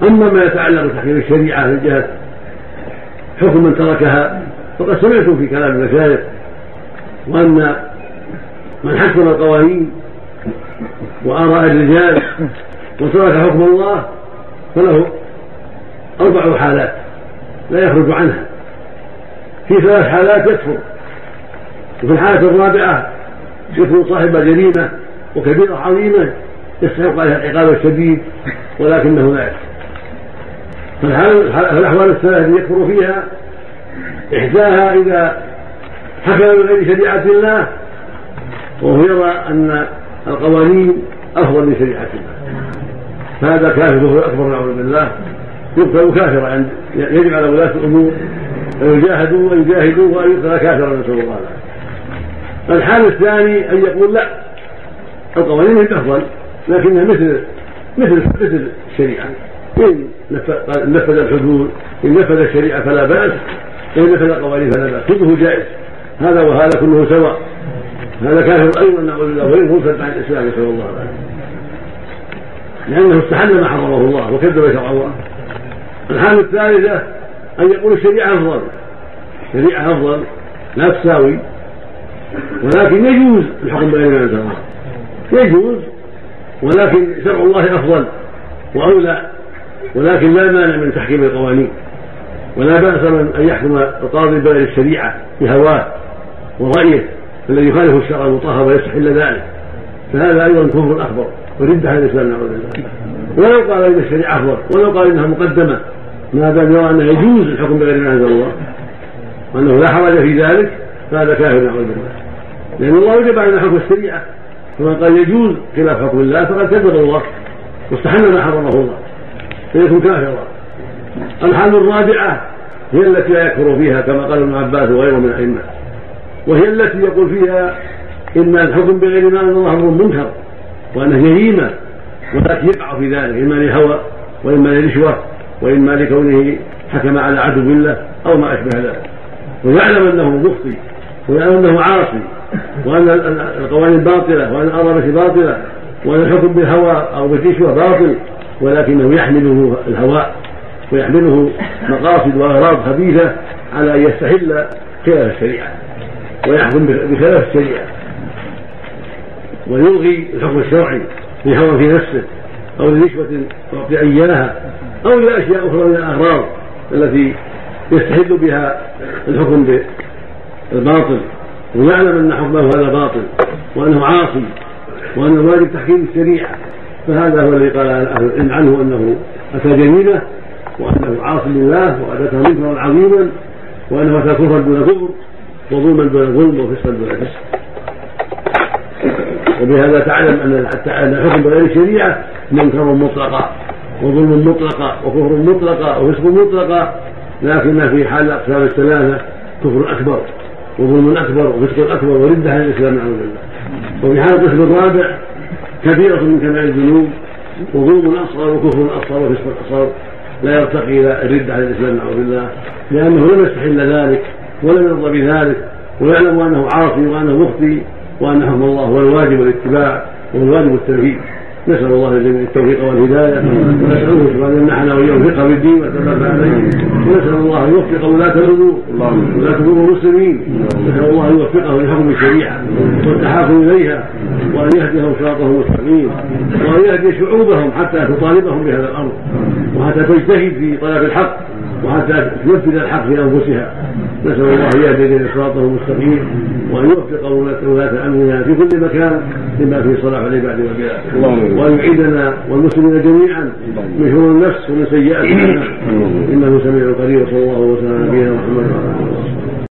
أما ما يتعلق بتحكيم الشريعة من جهة حكم من تركها فقد سمعتم في كلام المشايخ وأن من حكم القوانين وآراء الرجال وترك حكم الله فله 4 حالات لا يخرج عنها. في 3 حالات يكفر، وفي الحالة الرابعة يكون صاحب جريمة وكبيرة عظيمة يستحق عليها العقاب الشديد ولكنه لا يكفر. فالأحوال الثلاث يكفر فيها إحداها إذا حكم بغير شريعة الله وهو يرى أن القوانين أفضل من شريعة الله، فهذا كافر أكبر نعوذ بالله، يقتل كافرا. يجب على ولاة الأمور أن يجاهدوا ويجاهدوا وأن يقتل كافرا نسأل الله العافية. الحال الثاني أن يقول لا، القوانين هي أفضل لكنها مثل الشريعة، إن نفذ الحدود إن نفذ الشريعة فلا بأس، إن نفذ القوانين فلا بأس، كله جائز، هذا وهذا كله سواء. هذا كافر أيضا نعوذ بالله وغير مرتد عن الإسلام نسأل الله العافية، لأنه استحل ما حرمه الله وكذب شرع الله. الحالة الثالثة أن يقول الشريعة أفضل لا تساوي، ولكن يجوز الحكم بغير ما أنزل الله، يجوز ولكن شرع الله أفضل وأولى، ولكن لا مانع من تحكيم القوانين، ولا بأس من أن يحكم القاضي بغير الشريعة بهواه ورأيه الذي يخالف الشرع المطهر ويستحل ذلك، فهذا أيضا كفر أكبر وردة عن الإسلام نعوذ بالله. ولو قال إن الشريعة أفضل ولو قال إنها مقدمة ما دام يرى أنه يجوز الحكم بغير ما أنزل الله وأنه لا حرج في ذلك فهذا كافر نعوذ بالله، لأن الله وجب علينا حكم الشريعة، فمن قال يجوز خلاف حكم الله فقد كذب الله واستحل ما حرمه الله فيكون كافرا. الحال الرابعة هي التي لا يكفر فيها كما قال ابن عباس وغيره من الأئمة، وهي التي يقول فيها إن الحكم بغير ما أنزل الله أمر منكر وأنه جريمة، ولكن يقع في ذلك إما لهوى وإما لرشوة وإما لكونه حكم على عدو بالله أو ما أشبه ذلك، ويعلم أنه مخطئ ويعلم أنه عاصي وأن القوانين باطلة وأن الأمر باطلة وأن الحكم بالهوى أو بالرشوة باطل، ولكنه يحمله الهوى ويحمله مقاصد وأغراض خبيثة على أن يستحل خلاف الشريعة ويحكم بخلاف الشريعة ويلغي الحكم الشرعي لهوى في نفسه أو لرشوة يعطي إياها أو لأشياء أخرى من الأغراض التي يستحل بها الحكم بالباطل، ويعلم أن حكمه هذا باطل وأنه عاصي وأنه واجب تحكيم الشريعة، فهذا هو الذي قال أهل العلم عنه أنه أتى جريمة وأنه عاصي لله وأتى منكرا عظيما وأنه أتى كفرا دون كفر وظلما دون ظلم وفسقا دون فسق. وبهذا تعلم أن الحكم بغير الشريعة منكر مطلقا وظلم مطلقا وكفر مطلقا وفسق مطلقا، لكن في حال الأقسام الثلاثة كفر أكبر وظلم أكبر وفسق أكبر وردة عن الإسلام نعوذ بالله. وفي حال القسم الرابع كبيرة من كبائر الذنوب وظلم أصغر وكفر أصغر وفسق أصغر لا يرتقي إلى الردة عن الإسلام نعوذ بالله، لأنه لم يستحل ذلك ولم يرضى بذلك ويعلم أنه عاصي وأنه مخطئ وأن حكم الله هو الواجب والاتباع والواجب التوحيد. نسأل الله الجميع التوفيق والهداية ونسأله سبحانه أن نحن ويوفقه بالدين وتبارك عليه، ونسأل الله أن يوفق ولاة الأمور ولاة أمور المسلمين، نسأل الله أن يوفقه لحكم الشريعة والتحاكم إليها وأن يهديهم صراطه المستقيم وأن يهدي شعوبهم حتى تطالبهم بهذا الأمر وحتى تجتهد في طلب الحق وحتى تنفذ الحق في أنفسها. نسأل الله أن يهدي صراطه المستقيم وأن يوفق ولاة أمرنا في كل مكان لما فيه صلاح العباد والبلاد، وأن يعيدنا والمسلمين جميعا من شرور النفس ومن سيئات الأعمال إنه سميع قريب. صلى الله وسلم على نبينا محمد وعلى آله وصحبه.